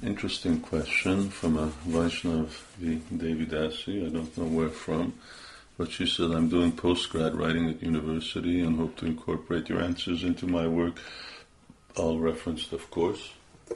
Interesting question from a Vaishnav V. Devidasi. I don't know where from, but she said, I'm doing postgrad writing at university and hope to incorporate your answers into my work. All referenced, of course.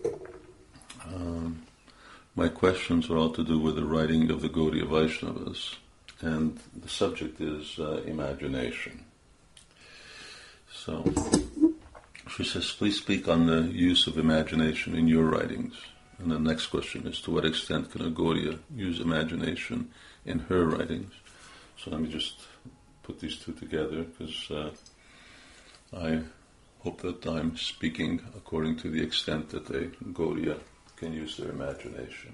My questions are all to do with the writing of the Gaudiya Vaishnavas, and the subject is imagination. So, she says, please speak on the use of imagination in your writings. And the next question is, to what extent can a Gaudiya use imagination in her writings? So let me just put these two together, because I hope that I'm speaking according to the extent that a Gaudiya can use their imagination.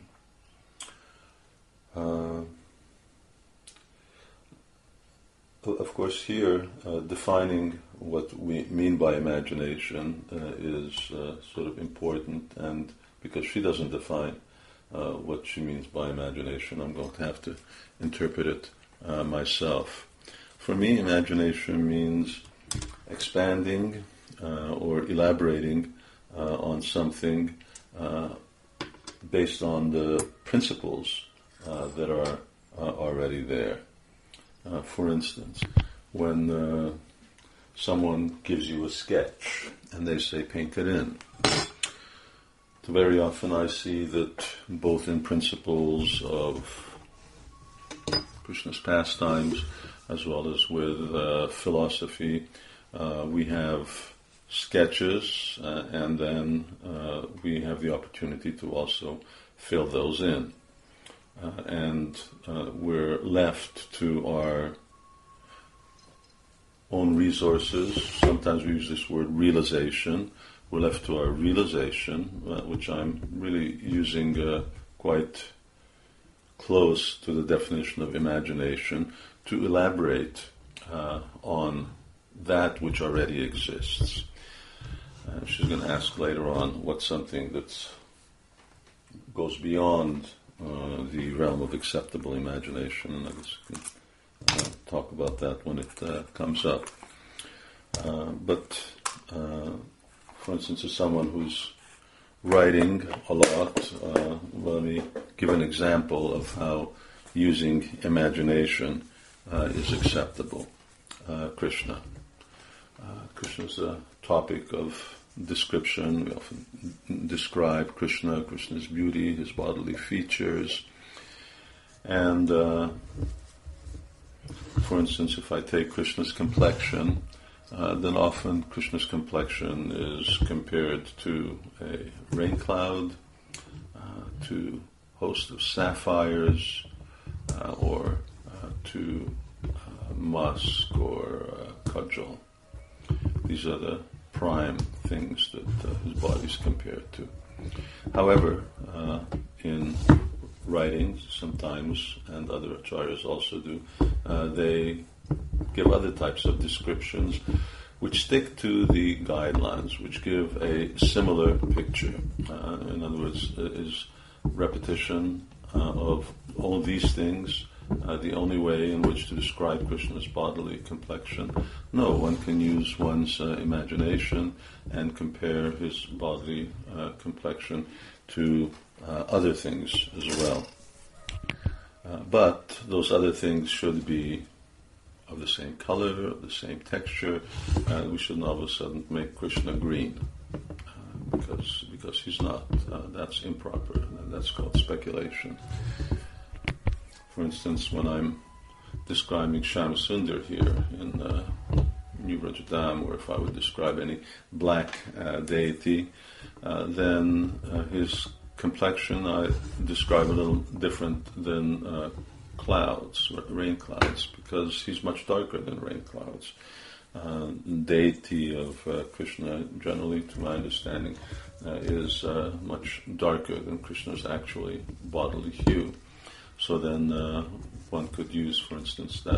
Of course, here, defining what we mean by imagination is sort of important, and because she doesn't define what she means by imagination, I'm going to have to interpret it myself. For me, imagination means expanding or elaborating on something based on the principles that are already there. For instance, when someone gives you a sketch and they say, paint it in, very often I see that both in principles of Krishna's pastimes as well as with philosophy, we have sketches and then we have the opportunity to also fill those in. And we're left to our own resources. Sometimes we use this word realization. We're left to our realization, which I'm really using quite close to the definition of imagination, to elaborate on that which already exists. She's going to ask later on what's something that goes beyond the realm of acceptable imagination, and I guess we can talk about that when it comes up. But for instance, as someone who's writing a lot, let me give an example of how using imagination is acceptable. Krishna. Krishna is a topic of description. We often describe Krishna, Krishna's beauty, his bodily features. And for instance, if I take Krishna's complexion, then often Krishna's complexion is compared to a rain cloud, to a host of sapphires, or to musk or kajal. These are the prime things that his body is compared to. However, in writings sometimes, and other acharyas also do, they give other types of descriptions which stick to the guidelines, which give a similar picture. In other words, is repetition of all these things the only way in which to describe Krishna's bodily complexion? No, one can use one's imagination and compare his bodily complexion to other things as well. But those other things should be of the same color, of the same texture. We shouldn't all of a sudden make Krishna green because he's not. That's improper. That's called speculation. For instance, when I'm describing Shyamasundar here in New Vrajadam, or if I would describe any black deity, then his complexion I describe a little different than clouds, rain clouds, because he's much darker than rain clouds. Deity of Krishna, generally, to my understanding, is much darker than Krishna's actually bodily hue. So then one could use, for instance, that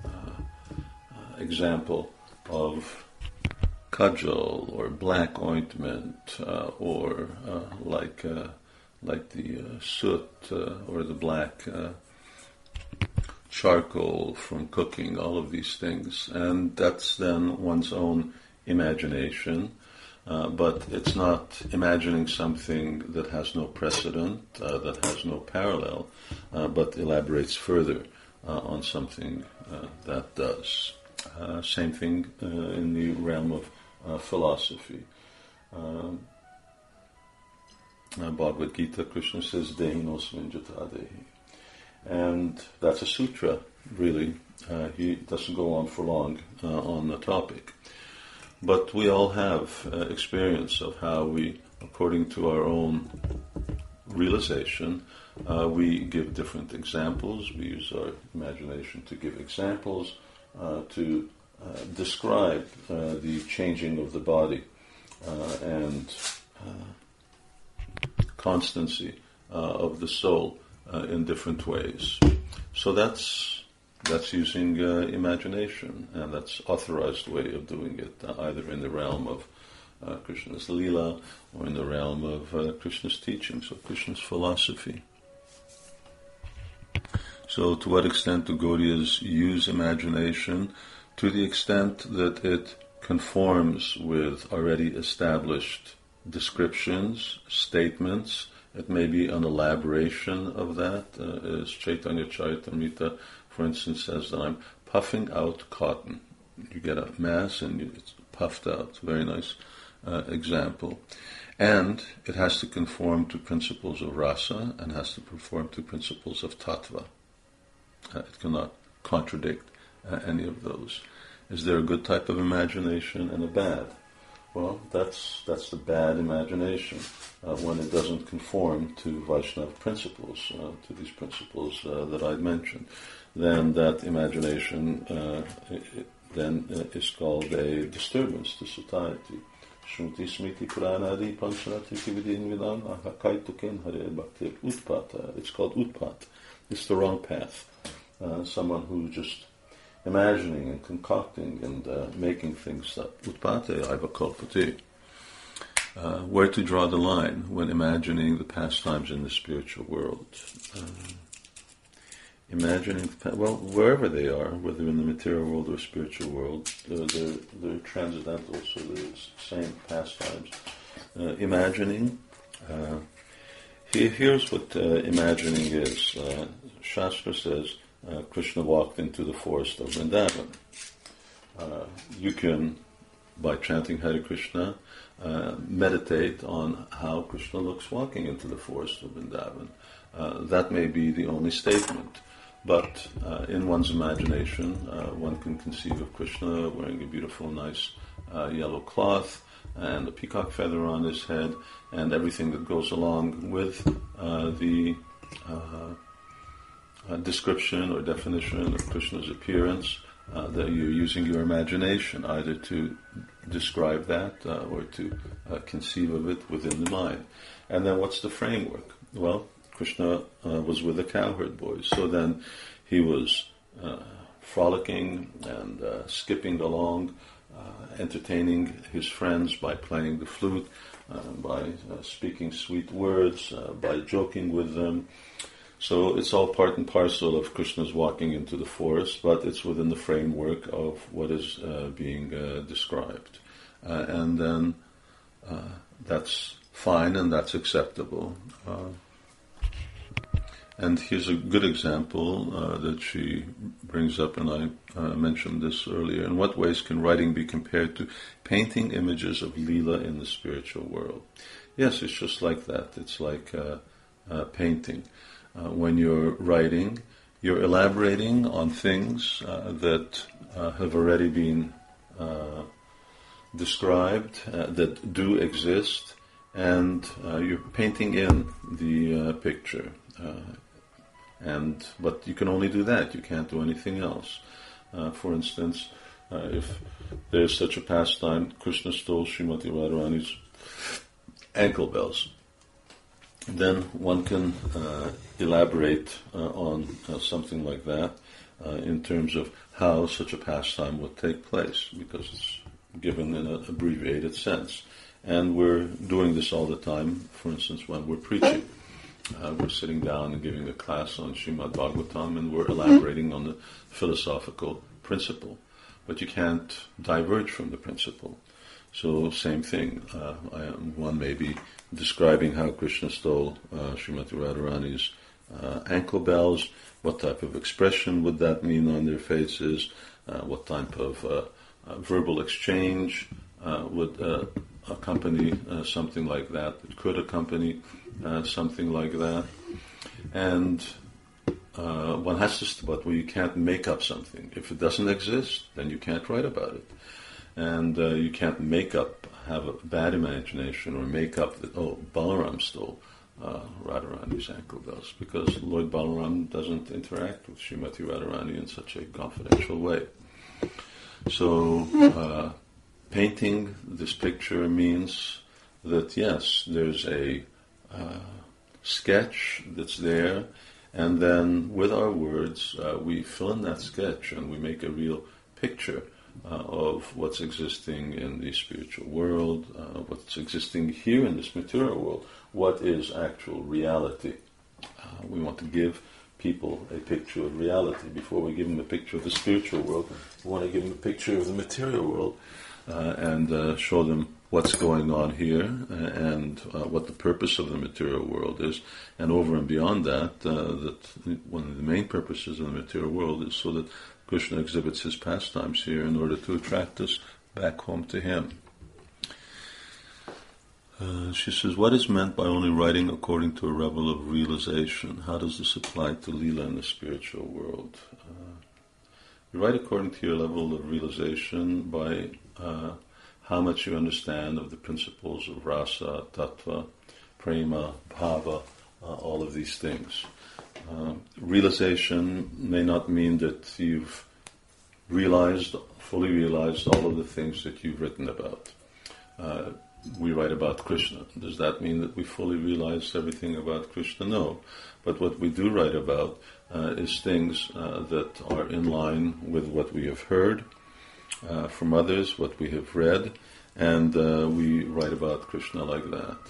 example of kajal or black ointment, or like the soot or the black charcoal from cooking, all of these things. And that's then one's own imagination. but it's not imagining something that has no precedent, that has no parallel, but elaborates further on something that does. Same thing in the realm of philosophy. Bhagavad Gita, Krishna says, Dehinos Vinjata Dehi. And that's a sutra, really. He doesn't go on for long on the topic. But we all have experience of how we, according to our own realization, we give different examples. We use our imagination to give examples, to describe the changing of the body and constancy of the soul in different ways. So that's using imagination, and that's authorized way of doing it, either in the realm of Krishna's Leela or in the realm of Krishna's teachings, or Krishna's philosophy. So to what extent do Gaudiyas use imagination? To the extent that it conforms with already established descriptions, statements. It may be an elaboration of that, as Chaitanya Charitamrita, for instance, says that I'm puffing out cotton. You get a mass and it's puffed out. Very nice example. And it has to conform to principles of rasa and has to conform to principles of tattva. It cannot contradict any of those. Is there a good type of imagination and a bad? Well, that's the bad imagination, when it doesn't conform to Vaishnava principles, to these principles that I mentioned. Then that imagination is called a disturbance to society. Shruti smriti puranadi panchanati kividin vidam akaituken hare bhaktir utpata. It's called utpat. It's the wrong path. Someone who just imagining and concocting and making things up. Utpate aivakalpati. Where to draw the line when imagining the pastimes in the spiritual world? Imagining, well, wherever they are, whether in the material world or spiritual world, they're transcendental, so they're the same pastimes. Imagining, here's what imagining is. Shastra says, Krishna walked into the forest of Vrindavan. You can, by chanting Hare Krishna, meditate on how Krishna looks walking into the forest of Vrindavan. That may be the only statement, but in one's imagination, one can conceive of Krishna wearing a beautiful, nice yellow cloth and a peacock feather on his head, and everything that goes along with the description or definition of Krishna's appearance, that you're using your imagination either to describe that or to conceive of it within the mind. And then what's the framework? Well, Krishna was with the cowherd boys, so then he was frolicking and skipping along, entertaining his friends by playing the flute, by speaking sweet words, by joking with them. So it's all part and parcel of Krishna's walking into the forest, but it's within the framework of what is being described. And then that's fine and that's acceptable. And here's a good example that she brings up, and I mentioned this earlier. In what ways can writing be compared to painting images of Leela in the spiritual world? Yes, it's just like that. It's like painting. When you're writing, you're elaborating on things that have already been described, that do exist, and you're painting in the picture. But you can only do that. You can't do anything else. For instance, if there's such a pastime, Krishna stole Srimati Radharani's ankle bells. Then one can elaborate on something like that in terms of how such a pastime would take place, because it's given in an abbreviated sense. And we're doing this all the time, for instance, when we're preaching. We're sitting down and giving a class on Srimad Bhagavatam, and we're elaborating on the philosophical principle. But you can't diverge from the principle. So same thing. One may be describing how Krishna stole Srimati Radharani's ankle bells. What type of expression would that mean on their faces? What type of verbal exchange would accompany something like that? It could accompany something like that. And one has to, but you can't make up something. If it doesn't exist, then you can't write about it. And you can't have a bad imagination or make up that, Balaram stole Radharani's ankle bells, because Lord Balaram doesn't interact with Srimati Radharani in such a confidential way. So painting this picture means that, yes, there's a sketch that's there, and then with our words we fill in that sketch and we make a real picture of what's existing in the spiritual world, what's existing here in this material world, what is actual reality. We want to give people a picture of reality. Before we give them a picture of the spiritual world, we want to give them a picture of the material world and show them what's going on here and what the purpose of the material world is. And over and beyond that, that one of the main purposes of the material world is so that Krishna exhibits his pastimes here in order to attract us back home to him. She says, what is meant by only writing according to a level of realization? How does this apply to Leela in the spiritual world? You write according to your level of realization by how much you understand of the principles of rasa, tattva, prema, bhava, all of these things. Realization may not mean that you've fully realized all of the things that you've written about. We write about Krishna. Does that mean that we fully realize everything about Krishna? No. But what we do write about is things that are in line with what we have heard from others, what we have read, and we write about Krishna like that.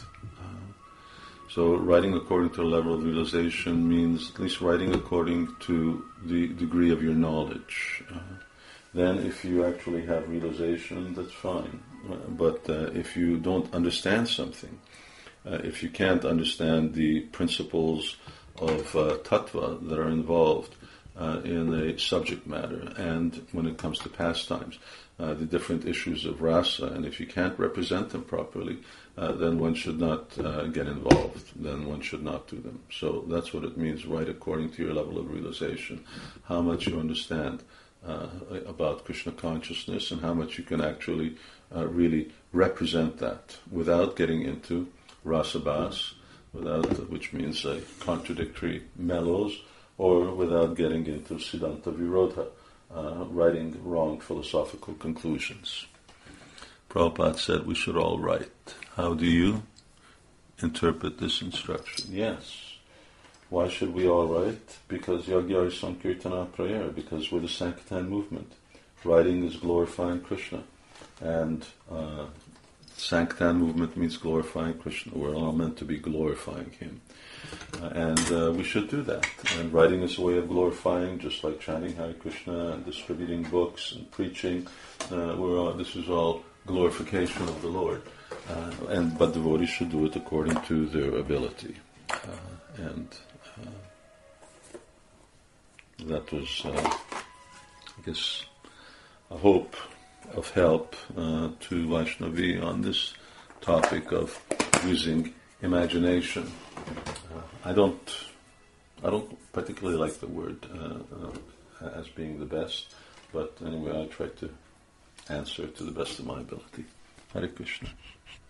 So writing according to a level of realization means at least writing according to the degree of your knowledge. Then if you actually have realization, that's fine. But if you don't understand something, if you can't understand the principles of tattva that are involved in a subject matter, and when it comes to pastimes, the different issues of rasa, and if you can't represent them properly, then one should not get involved, then one should not do them. So that's what it means, write according to your level of realization, how much you understand about Krishna consciousness and how much you can actually really represent that without getting into rasabas, which means contradictory mellows, or without getting into siddhanta virodha, writing wrong philosophical conclusions. Prabhupada said we should all write. How do you interpret this instruction? Yes. Why should we all write? Because Yagyari Sankirtana prayer, because we're the Sankirtan movement. Writing is glorifying Krishna. And Sankirtan movement means glorifying Krishna. We're all meant to be glorifying him. And we should do that. And writing is a way of glorifying, just like chanting Hare Krishna and distributing books and preaching. This is all glorification of the Lord. But devotees should do it according to their ability. That was, I guess, a hope of help to Vaishnavi on this topic of using imagination. I don't particularly like the word as being the best, but anyway, I try to answer to the best of my ability. Hare Krishna.